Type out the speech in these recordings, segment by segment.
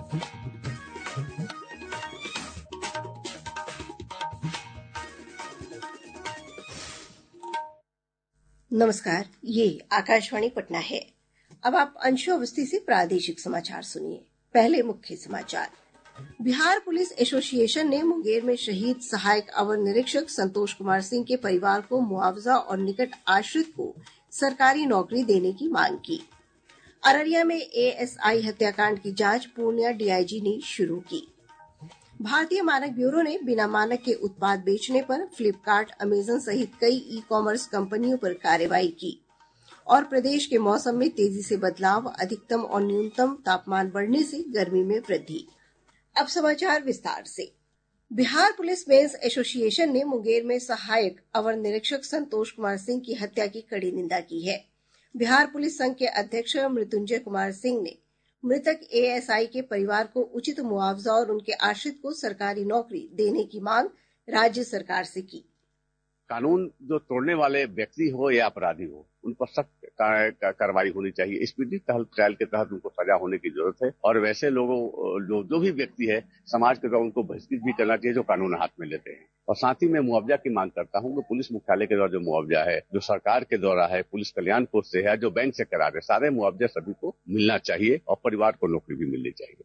नमस्कार, ये आकाशवाणी पटना है। अब आप अंशु अवस्थी से प्रादेशिक समाचार सुनिए। पहले मुख्य समाचार। बिहार पुलिस एसोसिएशन ने मुंगेर में शहीद सहायक अवर निरीक्षक संतोष कुमार सिंह के परिवार को मुआवजा और निकट आश्रित को सरकारी नौकरी देने की मांग की। अररिया में एएसआई हत्याकांड की जांच पूर्णिया डीआईजी ने शुरू की। भारतीय मानक ब्यूरो ने बिना मानक के उत्पाद बेचने पर फ्लिपकार्ट, अमेजन सहित कई ई कॉमर्स कंपनियों पर कार्रवाई की। और प्रदेश के मौसम में तेजी से बदलाव, अधिकतम और न्यूनतम तापमान बढ़ने से गर्मी में वृद्धि। अब समाचार विस्तार से। बिहार पुलिस मेंस एसोसिएशन ने मुंगेर में सहायक अवर निरीक्षक संतोष कुमार सिंह की हत्या की कड़ी निंदा की है। बिहार पुलिस संघ के अध्यक्ष मृत्युंजय कुमार सिंह ने मृतक एएसआई के परिवार को उचित मुआवजा और उनके आश्रित को सरकारी नौकरी देने की मांग राज्य सरकार से की। कानून जो तोड़ने वाले व्यक्ति हो या अपराधी हो, उन पर सख्त कार्रवाई होनी चाहिए। स्पीडी ट्रायल के तहत उनको सजा होने की जरूरत है। और वैसे लोगों जो भी व्यक्ति है समाज के द्वारा उनको बहिष्कृत भी करना चाहिए जो कानून हाथ में लेते हैं। और साथ ही मैं मुआवजा की मांग करता हूं कि पुलिस मुख्यालय के द्वारा जो मुआवजा है, जो सरकार के द्वारा है, पुलिस कल्याण कोष से है, जो बैंक से करा रहे, सारे मुआवजे सभी को मिलना चाहिए और परिवार को नौकरी भी मिलनी चाहिए।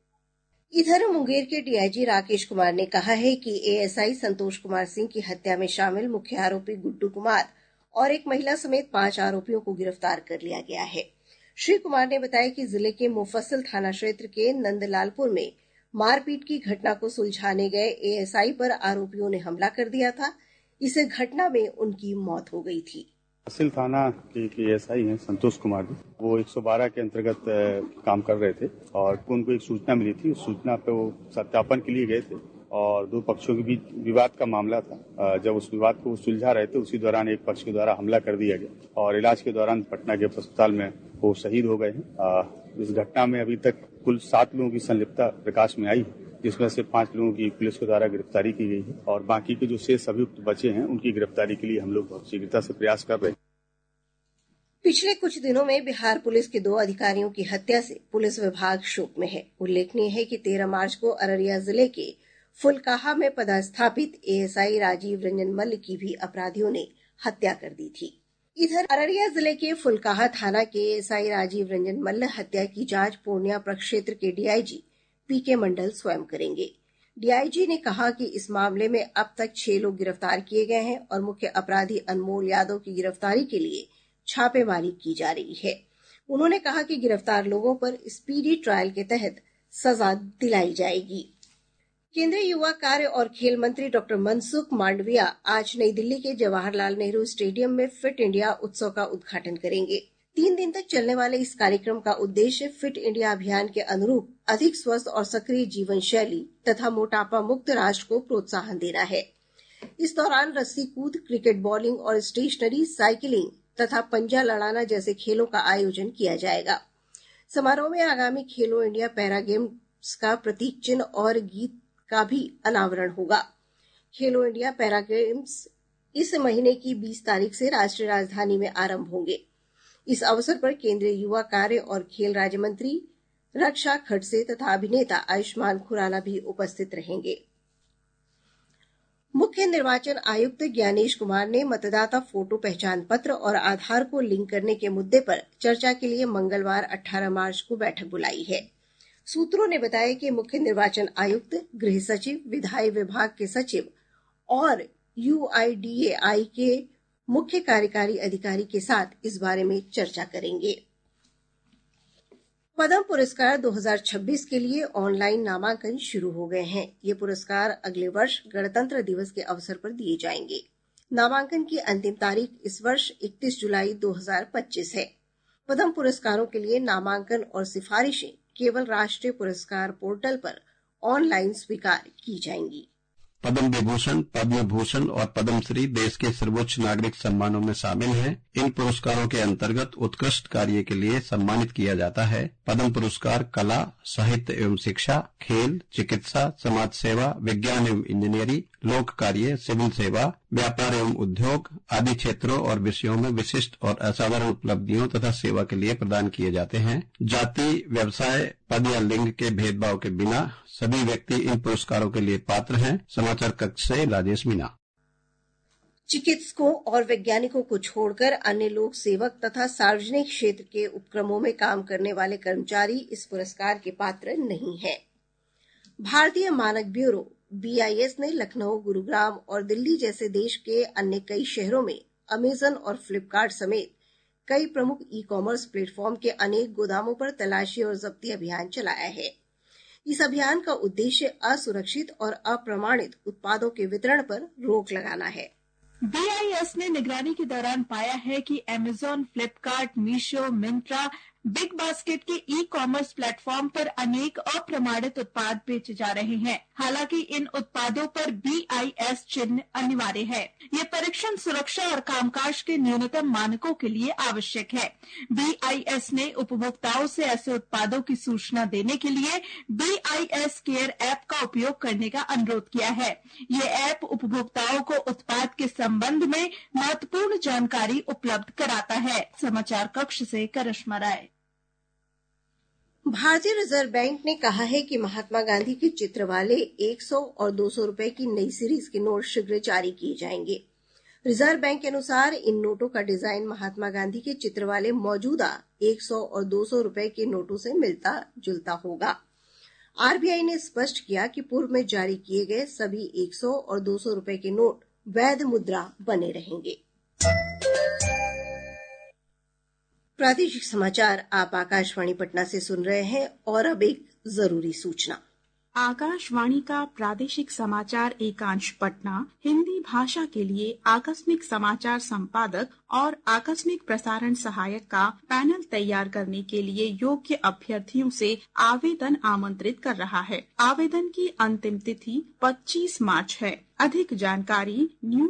इधर मुंगेर के डीआईजी राकेश कुमार ने कहा है कि एएसआई संतोष कुमार सिंह की हत्या में शामिल मुख्य आरोपी गुड्डू कुमार और एक महिला समेत 5 आरोपियों को गिरफ्तार कर लिया गया है। श्री कुमार ने बताया कि जिले के मुफस्सिल थाना क्षेत्र के नंदलालपुर में मारपीट की घटना को सुलझाने गए एएसआई पर आरोपियों ने हमला कर दिया था। इस घटना में उनकी मौत हो गई थी। मुफस्सिल थाना के एएसआई हैं संतोष कुमार जी, वो 112 के अंतर्गत काम कर रहे थे और उनको एक सूचना मिली थी। उस सूचना पे वो सत्यापन के लिए गए थे और 2 पक्षों के बीच विवाद का मामला था। जब उस विवाद को सुलझा रहे थे उसी दौरान एक पक्ष के द्वारा हमला कर दिया गया और इलाज के दौरान पटना के अस्पताल में वो शहीद हो गए हैं। इस घटना में अभी तक कुल 7 लोगों की संलिप्तता प्रकाश में आई है, जिसमें से 5 लोगों की पुलिस के द्वारा गिरफ्तारी की गई है और बाकी के जो शेष अभियुक्त बचे हैं उनकी गिरफ्तारी के लिए हम लोग बहुत शीघ्रता से प्रयास कर रहे हैं। पिछले कुछ दिनों में बिहार पुलिस के 2 अधिकारियों की हत्या से पुलिस विभाग शोक में है। उल्लेखनीय है कि 13 मार्च को अररिया जिले के फुलकाहा में पदस्थापित एएसआई राजीव रंजन मल्ल की भी अपराधियों ने हत्या कर दी थी। इधर अररिया जिले के फुलकाहा थाना के एएसआई राजीव रंजन मल्ल हत्या की जांच पूर्णिया प्रक्षेत्र के डीआईजी पीके मंडल स्वयं करेंगे। डीआईजी ने कहा कि इस मामले में अब तक 6 लोग गिरफ्तार किए गए हैं और मुख्य अपराधी अनमोल यादव की गिरफ्तारी के लिए छापेमारी की जा रही है। उन्होंने कहा कि गिरफ्तार लोगों पर स्पीडी ट्रायल के तहत सजा दिलाई जाएगी। केंद्रीय युवा कार्य और खेल मंत्री डॉक्टर मनसुख मांडविया आज नई दिल्ली के जवाहरलाल नेहरू स्टेडियम में फिट इंडिया उत्सव का उद्घाटन करेंगे। 3 दिन तक चलने वाले इस कार्यक्रम का उद्देश्य फिट इंडिया अभियान के अनुरूप अधिक स्वस्थ और सक्रिय जीवन शैली तथा मोटापा मुक्त राष्ट्र को प्रोत्साहन देना है। इस दौरान रस्सी कूद, क्रिकेट बॉलिंग और स्टेशनरी साइकिलिंग तथा पंजा लड़ाना जैसे खेलों का आयोजन किया जाएगा। समारोह में आगामी खेलो इंडिया पैरा गेम्स का प्रतीक चिन्ह और गीत का भी अनावरण होगा। खेलो इंडिया पैरा गेम्स इस महीने की 20 तारीख से राष्ट्रीय राजधानी में आरंभ होंगे। इस अवसर पर केंद्रीय युवा कार्य और खेल राज्य मंत्री रक्षा खडसे तथा अभिनेता आयुष्मान खुराना भी उपस्थित रहेंगे। मुख्य निर्वाचन आयुक्त ज्ञानेश कुमार ने मतदाता फोटो पहचान पत्र और आधार को लिंक करने के मुद्दे पर चर्चा के लिए मंगलवार 18 मार्च को बैठक बुलाई है। सूत्रों ने बताया कि मुख्य निर्वाचन आयुक्त, गृह सचिव, विधायी विभाग के सचिव और यूआईडीएआई के मुख्य कार्यकारी अधिकारी के साथ इस बारे में चर्चा करेंगे। पद्म पुरस्कार 2026 के लिए ऑनलाइन नामांकन शुरू हो गए हैं। ये पुरस्कार अगले वर्ष गणतंत्र दिवस के अवसर पर दिए जाएंगे। नामांकन की अंतिम तारीख इस वर्ष 31 जुलाई 2025 है। पद्म पुरस्कारों के लिए नामांकन और सिफारिशें केवल राष्ट्रीय पुरस्कार पोर्टल पर ऑनलाइन स्वीकार की जाएंगी। पद्म विभूषण, पद्म भूषण और पद्मश्री देश के सर्वोच्च नागरिक सम्मानों में शामिल हैं। इन पुरस्कारों के अंतर्गत उत्कृष्ट कार्य के लिए सम्मानित किया जाता है। पद्म पुरस्कार कला, साहित्य एवं शिक्षा, खेल, चिकित्सा, समाज सेवा, विज्ञान एवं इंजीनियरिंग, लोक कार्य, सिविल सेवा, व्यापार एवं उद्योग आदि क्षेत्रों और विषयों में विशिष्ट और असाधारण उपलब्धियों तथा सेवा के लिए प्रदान किए जाते हैं। जाति, व्यवसाय, पद या लिंग के भेदभाव के बिना सभी व्यक्ति इन पुरस्कारों के लिए पात्र हैं। समाचार कक्ष से राजेश मीना। चिकित्सकों और वैज्ञानिकों को छोड़कर अन्य लोक सेवक तथा सार्वजनिक क्षेत्र के उपक्रमों में काम करने वाले कर्मचारी इस पुरस्कार के पात्र नहीं हैं। भारतीय मानक ब्यूरो BIS ने लखनऊ, गुरुग्राम और दिल्ली जैसे देश के अन्य कई शहरों में अमेजन और फ्लिपकार्ट समेत कई प्रमुख ई-कॉमर्स प्लेटफॉर्म के अनेक गोदामों पर तलाशी और जब्ती अभियान चलाया है। इस अभियान का उद्देश्य असुरक्षित और अप्रमाणित उत्पादों के वितरण पर रोक लगाना है। BIS ने निगरानी के दौरान पाया है कि Amazon, Flipkart, Meesho, Myntra, Big Basket के ई-कॉमर्स प्लेटफॉर्म पर अनेक अप्रमाणित उत्पाद बेचे जा रहे हैं। हालांकि इन उत्पादों पर BIS चिन्ह अनिवार्य है। ये परीक्षण सुरक्षा और कामकाज के न्यूनतम मानकों के लिए आवश्यक है। BIS ने उपभोक्ताओं से ऐसे उत्पादों की सूचना देने के लिए BIS केयर ऐप का उपयोग करने का अनुरोध किया है। ये ऐप उपभोक्ताओं को उत्पाद के संबंध में महत्वपूर्ण जानकारी उपलब्ध कराता है। समाचार कक्ष से करिश्मा राय। भारतीय रिजर्व बैंक ने कहा है कि महात्मा गांधी के चित्र वाले 100 और 200 रुपए की नई सीरीज के नोट शीघ्र जारी किए जाएंगे। रिजर्व बैंक के अनुसार इन नोटों का डिजाइन महात्मा गांधी के चित्र वाले मौजूदा 100 और 200 रुपए के नोटों से मिलता जुलता होगा। RBI ने स्पष्ट किया कि पूर्व में जारी किए गए सभी 100 और 200 रुपए के नोट वैध मुद्रा बने रहेंगे। प्रादेशिक समाचार आप आकाशवाणी पटना से सुन रहे हैं और अब एक जरूरी सूचना। आकाशवाणी का प्रादेशिक समाचार एकांश पटना हिंदी भाषा के लिए आकस्मिक समाचार संपादक और आकस्मिक प्रसारण सहायक का पैनल तैयार करने के लिए योग्य अभ्यर्थियों से आवेदन आमंत्रित कर रहा है। आवेदन की अंतिम तिथि 25 मार्च है। अधिक जानकारी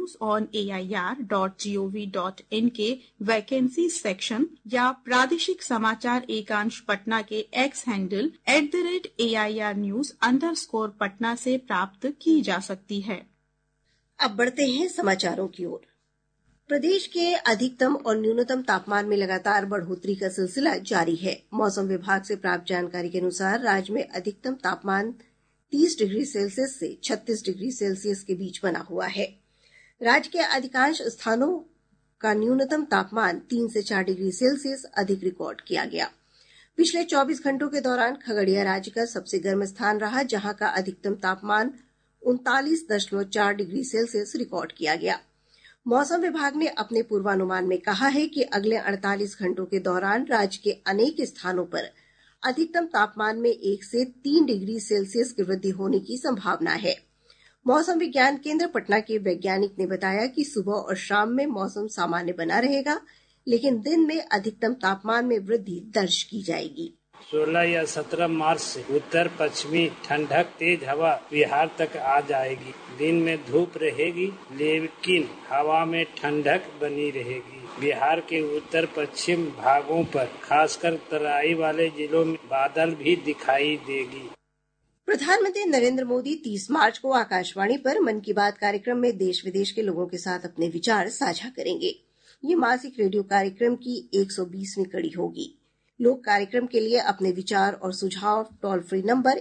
newsonair.gov.in के वैकेंसी सेक्शन या प्रादेशिक समाचार एकांश पटना के एक्स हैंडल @AIR News_पटना से प्राप्त की जा सकती है। अब बढ़ते हैं समाचारों की ओर। प्रदेश के अधिकतम और न्यूनतम तापमान में लगातार बढ़ोतरी का सिलसिला जारी है। मौसम विभाग से प्राप्त जानकारी के अनुसार राज्य में अधिकतम तापमान 30 डिग्री सेल्सियस से 36 डिग्री सेल्सियस के बीच बना हुआ है। राज्य के अधिकांश स्थानों का न्यूनतम तापमान 3 से 4 डिग्री सेल्सियस अधिक रिकॉर्ड किया गया। पिछले 24 घंटों के दौरान खगड़िया राज्य का सबसे गर्म स्थान रहा, जहां का अधिकतम तापमान 39.4 डिग्री सेल्सियस रिकॉर्ड किया गया। मौसम विभाग ने अपने पूर्वानुमान में कहा है कि अगले 48 घंटों के दौरान राज्य के अनेक स्थानों पर अधिकतम तापमान में 1 से 3 डिग्री सेल्सियस की वृद्धि होने की संभावना है। मौसम विज्ञान केंद्र पटना के वैज्ञानिक ने बताया कि सुबह और शाम में मौसम सामान्य बना रहेगा, लेकिन दिन में अधिकतम तापमान में वृद्धि दर्ज की जाएगी। 16 या 17 मार्च से उत्तर पश्चिमी ठंडक तेज हवा बिहार तक आ जाएगी। दिन में धूप रहेगी, लेकिन हवा में ठंडक बनी रहेगी। बिहार के उत्तर पश्चिम भागों पर खासकर तराई वाले जिलों में बादल भी दिखाई देगी। प्रधानमंत्री नरेंद्र मोदी 30 मार्च को आकाशवाणी पर मन की बात कार्यक्रम में देश विदेश के लोगों के साथ अपने विचार साझा करेंगे। ये मासिक रेडियो कार्यक्रम की 120वीं कड़ी होगी। लोग कार्यक्रम के लिए अपने विचार और सुझाव टोल फ्री नंबर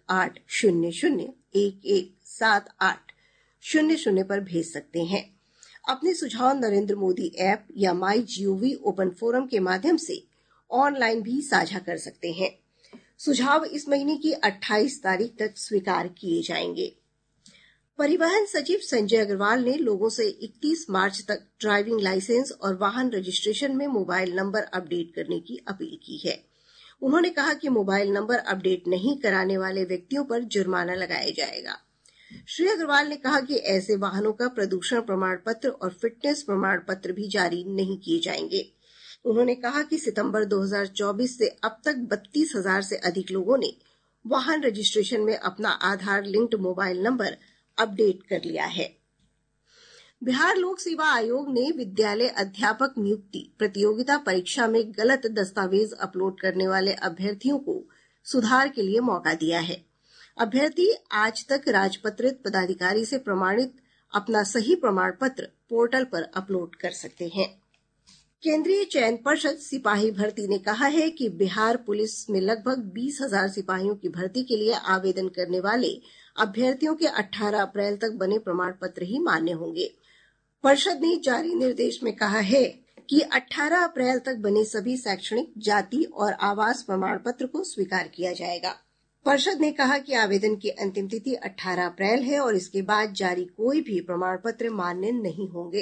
1800-117800 पर भेज सकते हैं। अपने सुझाव नरेंद्र मोदी ऐप या माई GOV ओपन फोरम के माध्यम से ऑनलाइन भी साझा कर सकते हैं। सुझाव इस महीने की 28 तारीख तक स्वीकार किए जाएंगे। परिवहन सचिव संजय अग्रवाल ने लोगों से 31 मार्च तक ड्राइविंग लाइसेंस और वाहन रजिस्ट्रेशन में मोबाइल नंबर अपडेट करने की अपील की है। उन्होंने कहा कि मोबाइल नंबर अपडेट नहीं कराने वाले व्यक्तियों पर जुर्माना लगाया जाएगा। श्री अग्रवाल ने कहा कि ऐसे वाहनों का प्रदूषण प्रमाण पत्र और फिटनेस प्रमाण पत्र भी जारी नहीं किए जाएंगे। उन्होंने कहा कि सितंबर 2024 से अब तक 32,000 से अधिक लोगों ने वाहन रजिस्ट्रेशन में अपना Aadhaar linked mobile number update कर लिया है। बिहार लोक सेवा आयोग ने विद्यालय अध्यापक नियुक्ति प्रतियोगिता परीक्षा में गलत दस्तावेज अपलोड करने वाले अभ्यर्थियों को सुधार के लिए मौका दिया है। अभ्यर्थी आज तक राजपत्रित पदाधिकारी से प्रमाणित अपना सही प्रमाण पत्र पोर्टल पर अपलोड कर सकते हैं। केंद्रीय चयन पर्षद सिपाही भर्ती ने कहा है कि बिहार पुलिस में लगभग 20,000 सिपाहियों की भर्ती के लिए आवेदन करने वाले अभ्यर्थियों के 18 अप्रैल तक बने प्रमाण पत्र ही मान्य होंगे। पर्षद ने जारी निर्देश में कहा है कि 18 अप्रैल तक बने सभी शैक्षणिक, जाति और आवास प्रमाण पत्र को स्वीकार किया जाएगा। पर्षद ने कहा कि आवेदन की अंतिम तिथि 18 अप्रैल है और इसके बाद जारी कोई भी प्रमाण पत्र मान्य नहीं होंगे।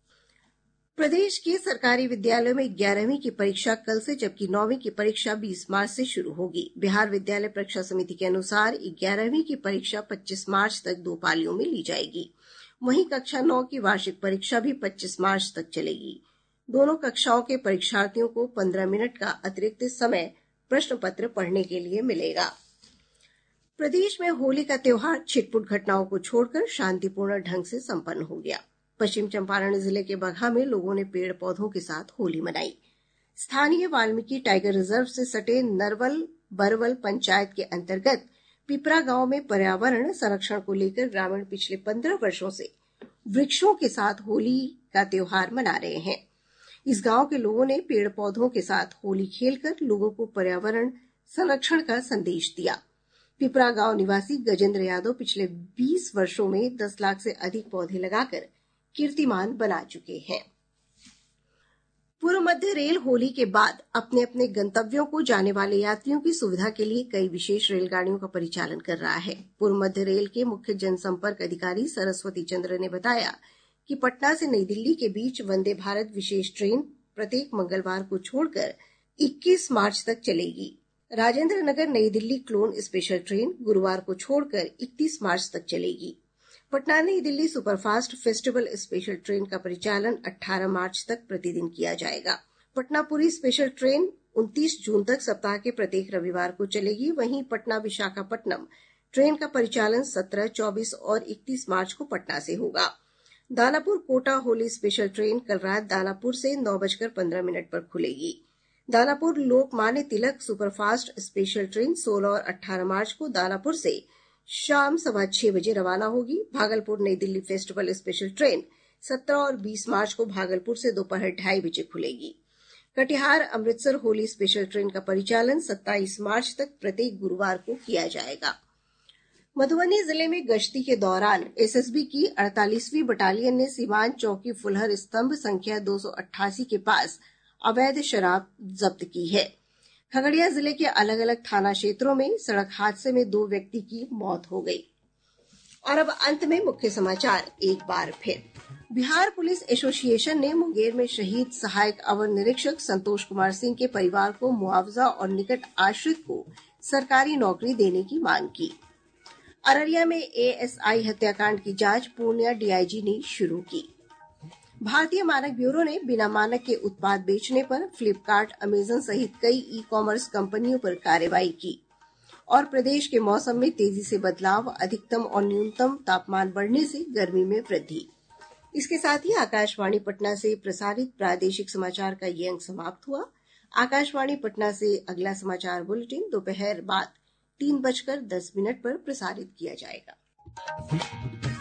प्रदेश के सरकारी विद्यालयों में 11वीं की परीक्षा कल से, जबकि 9वीं की परीक्षा 20 मार्च से शुरू होगी। बिहार विद्यालय परीक्षा समिति के अनुसार 11वीं की परीक्षा 25 मार्च तक 2 पालियों में ली जाएगी। वहीं कक्षा 9 की वार्षिक परीक्षा भी 25 मार्च तक चलेगी। दोनों कक्षाओं के परीक्षार्थियों को 15 मिनट का अतिरिक्त समय प्रश्न पत्र पढ़ने के लिए मिलेगा। प्रदेश में होली का त्योहार छिटपुट घटनाओं को छोड़कर शांतिपूर्ण ढंग से संपन्न हो गया। पश्चिम चंपारण जिले के बगहा में लोगों ने पेड़ पौधों के साथ होली मनाई। स्थानीय वाल्मीकि टाइगर रिजर्व से सटे नरवल बरवल पंचायत के अंतर्गत पिपरा गांव में पर्यावरण संरक्षण को लेकर ग्रामीण पिछले 15 वर्षों से वृक्षों के साथ होली का त्योहार मना रहे हैं। इस गांव के लोगों ने पेड़ पौधों के साथ होली खेलकर लोगों को पर्यावरण संरक्षण का संदेश दिया। पिपरा गांव निवासी गजेंद्र यादव पिछले 20 वर्षों में 10 लाख से अधिक पौधे लगाकर कीर्तिमान बना चुके हैं। पूर्व मध्य रेल होली के बाद अपने अपने गंतव्यों को जाने वाले यात्रियों की सुविधा के लिए कई विशेष रेलगाड़ियों का परिचालन कर रहा है। पूर्व मध्य रेल के मुख्य जनसंपर्क अधिकारी सरस्वती चंद्र ने बताया कि पटना से नई दिल्ली के बीच वंदे भारत विशेष ट्रेन प्रत्येक मंगलवार को छोड़कर 21 मार्च तक चलेगी। राजेंद्र नगर नई दिल्ली क्लोन स्पेशल ट्रेन गुरुवार को छोड़कर 31 मार्च तक चलेगी। पटना नई Delhi superfast festival special train का परिचालन 18 मार्च तक प्रतिदिन किया जाएगा। पटना पुरी स्पेशल ट्रेन 29 जून तक सप्ताह के प्रत्येक रविवार को चलेगी। वहीं पटना विशाखापट्टनम ट्रेन का परिचालन 17, 24 और 31 मार्च को पटना से होगा। दानापुर कोटा होली स्पेशल ट्रेन कल रात दानापुर से 9:15 पर खुलेगी। Danapur Lokmanya Tilak superfast special train 16 और 18 मार्च को दानापुर से शाम 6:15 बजे रवाना होगी। भागलपुर नई दिल्ली फेस्टिवल स्पेशल ट्रेन 17 और 20 मार्च को भागलपुर से दोपहर 2:30 बजे खुलेगी। कटिहार अमृतसर होली स्पेशल ट्रेन का परिचालन 27 मार्च तक प्रत्येक गुरुवार को किया जाएगा। मधुबनी जिले में गश्ती के दौरान एसएसबी की 48वीं बटालियन ने सीवान चौकी फुलहर स्तंभ संख्या 288 के पास अवैध शराब जब्त की है। खगड़िया जिले के अलग अलग थाना क्षेत्रों में सड़क हादसे में 2 व्यक्ति की मौत हो गई। और अब अंत में मुख्य समाचार एक बार फिर। बिहार पुलिस एसोसिएशन ने मुंगेर में शहीद सहायक अवर निरीक्षक संतोष कुमार सिंह के परिवार को मुआवजा और निकट आश्रित को सरकारी नौकरी देने की मांग की। अररिया में एएसआई हत्याकांड की जांच पूर्णिया डीआईजी ने शुरू की। भारतीय मानक ब्यूरो ने बिना मानक के उत्पाद बेचने पर फ्लिपकार्ट, अमेजन सहित कई ई-कॉमर्स कंपनियों पर कार्रवाई की। और प्रदेश के मौसम में तेजी से बदलाव, अधिकतम और न्यूनतम तापमान बढ़ने से गर्मी में वृद्धि। इसके साथ ही आकाशवाणी पटना से प्रसारित प्रादेशिक समाचार का ये अंक समाप्त हुआ। आकाशवाणी पटना से अगला समाचार बुलेटिन दोपहर बाद 3:10 पर प्रसारित किया जाएगा।